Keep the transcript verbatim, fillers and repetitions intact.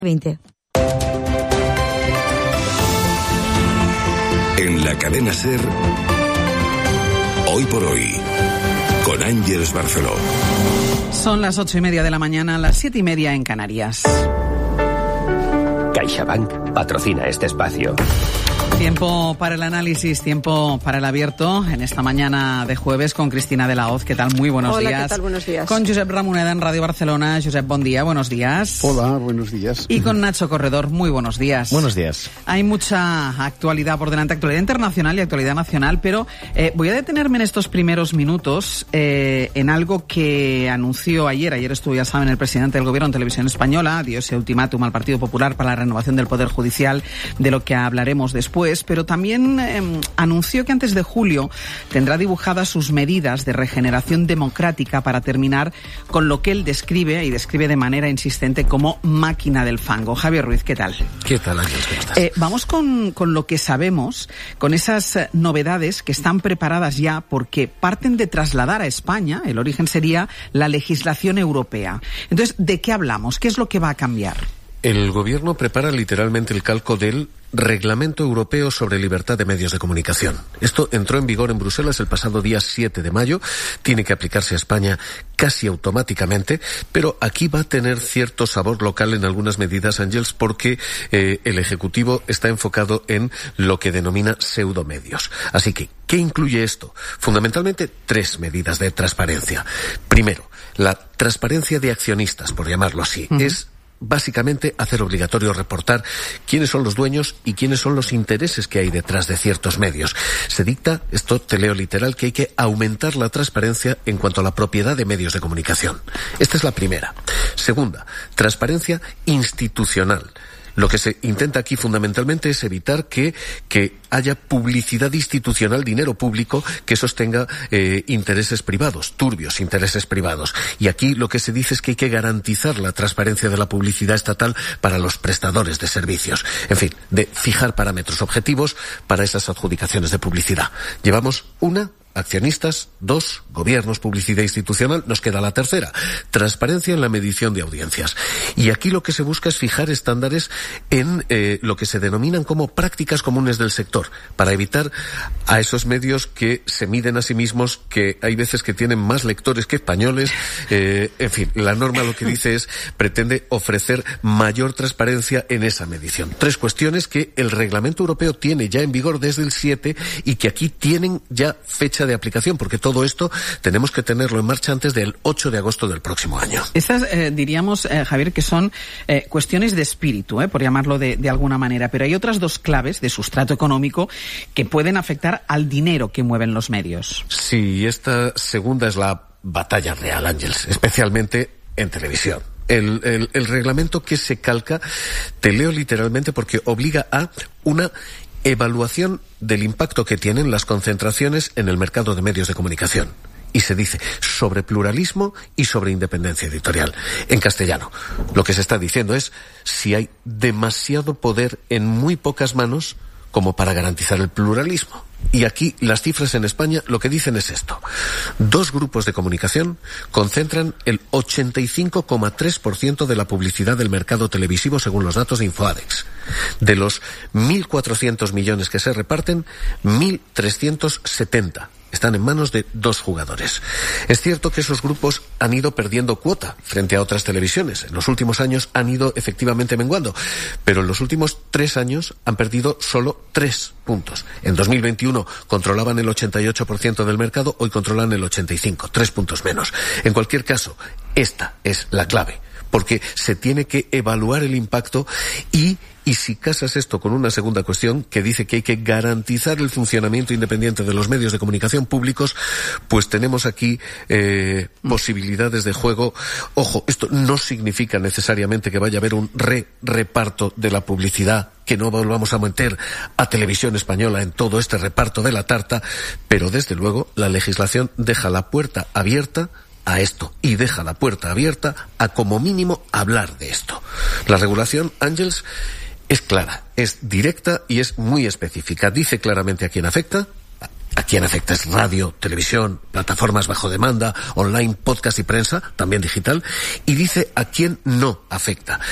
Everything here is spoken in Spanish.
veinte. En la cadena SER, Hoy por Hoy, con Ángeles Barceló. Son las ocho y media de la mañana, las siete y media en Canarias. CaixaBank patrocina este espacio. Tiempo para el análisis, tiempo para el abierto en esta mañana de jueves con Cristina de la Hoz. ¿Qué tal? Muy buenos Hola, días. Hola, ¿qué tal? Buenos días. Con Josep Ramoneda en Radio Barcelona. Josep, buen día, buenos días. Hola, buenos días. Y con Nacho Corredor, muy buenos días. Buenos días. Hay mucha actualidad por delante, actualidad internacional y actualidad nacional, pero eh, voy a detenerme en estos primeros minutos eh, en algo que anunció ayer. Ayer estuvo, ya saben, el presidente del Gobierno en Televisión Española, dio ese ultimátum al Partido Popular para la renovación del Poder Judicial, de lo que hablaremos después, pero también Eh, anunció que antes de julio tendrá dibujadas sus medidas de regeneración democrática para terminar con lo que él describe, y describe de manera insistente, como máquina del fango. Javier Ruiz, ¿qué tal? ¿Qué tal, Ángeles? ¿Cómo estás? Eh, vamos con, con lo que sabemos, con esas eh, novedades que están preparadas ya porque parten de trasladar a España, el origen sería la legislación europea. Entonces, ¿de qué hablamos? ¿Qué es lo que va a cambiar? El Gobierno prepara literalmente el calco del Reglamento Europeo sobre Libertad de Medios de Comunicación. Esto entró en vigor en Bruselas el pasado día siete de mayo, tiene que aplicarse a España casi automáticamente, pero aquí va a tener cierto sabor local en algunas medidas, Ángels, porque eh, el Ejecutivo está enfocado en lo que denomina pseudomedios. Así que, ¿qué incluye esto? Fundamentalmente tres medidas de transparencia. Primero, la transparencia de accionistas, por llamarlo así, uh-huh. es básicamente hacer obligatorio reportar quiénes son los dueños y quiénes son los intereses que hay detrás de ciertos medios. Se dicta, esto te leo literal, que hay que aumentar la transparencia en cuanto a la propiedad de medios de comunicación. Esta es la primera. Segunda, transparencia institucional. Lo que se intenta aquí fundamentalmente es evitar que, que haya publicidad institucional, dinero público, que sostenga eh, intereses privados, turbios intereses privados. Y aquí lo que se dice es que hay que garantizar la transparencia de la publicidad estatal para los prestadores de servicios. En fin, de fijar parámetros objetivos para esas adjudicaciones de publicidad. Llevamos una. Accionistas, dos, gobiernos, publicidad institucional, nos queda la tercera, transparencia en la medición de audiencias. Y aquí lo que se busca es fijar estándares en eh, lo que se denominan como prácticas comunes del sector, para evitar a esos medios que se miden a sí mismos, que hay veces que tienen más lectores que españoles. Eh, en fin, la norma lo que dice es, pretende ofrecer mayor transparencia en esa medición. Tres cuestiones que el Reglamento Europeo tiene ya en vigor desde el siete y que aquí tienen ya fecha de aplicación, porque todo esto tenemos que tenerlo en marcha antes del ocho de agosto del próximo año. Estas, eh, diríamos, eh, Javier, que son eh, cuestiones de espíritu, eh, por llamarlo de, de alguna manera, pero hay otras dos claves de sustrato económico que pueden afectar al dinero que mueven los medios. Sí, esta segunda es la batalla real, Ángeles, especialmente en televisión. El, el, el reglamento que se calca, te leo literalmente porque obliga a una evaluación del impacto que tienen las concentraciones en el mercado de medios de comunicación. Y se dice sobre pluralismo y sobre independencia editorial. En castellano, lo que se está diciendo es si hay demasiado poder en muy pocas manos como para garantizar el pluralismo. Y aquí las cifras en España lo que dicen es esto. Dos grupos de comunicación concentran el ochenta y cinco coma tres por ciento de la publicidad del mercado televisivo según los datos de InfoAdex. De los mil cuatrocientos millones que se reparten, mil trescientos setenta están en manos de dos jugadores. Es cierto que esos grupos han ido perdiendo cuota frente a otras televisiones. En los últimos años han ido efectivamente menguando, pero en los últimos tres años han perdido solo tres puntos. En dos mil veintiuno controlaban el ochenta y ocho por ciento del mercado, hoy controlan el ochenta y cinco, tres puntos menos. En cualquier caso, esta es la clave, porque se tiene que evaluar el impacto y Y si casas esto con una segunda cuestión que dice que hay que garantizar el funcionamiento independiente de los medios de comunicación públicos, pues tenemos aquí eh, posibilidades de juego. Ojo, esto no significa necesariamente que vaya a haber un re-reparto de la publicidad, que no volvamos a meter a Televisión Española en todo este reparto de la tarta, pero desde luego la legislación deja la puerta abierta a esto y deja la puerta abierta a como mínimo hablar de esto. La regulación, Ángels, es clara, es directa y es muy específica. Dice claramente a quién afecta. A quién afecta es radio, televisión, plataformas bajo demanda, online, podcast y prensa, también digital, y dice a quién no afecta.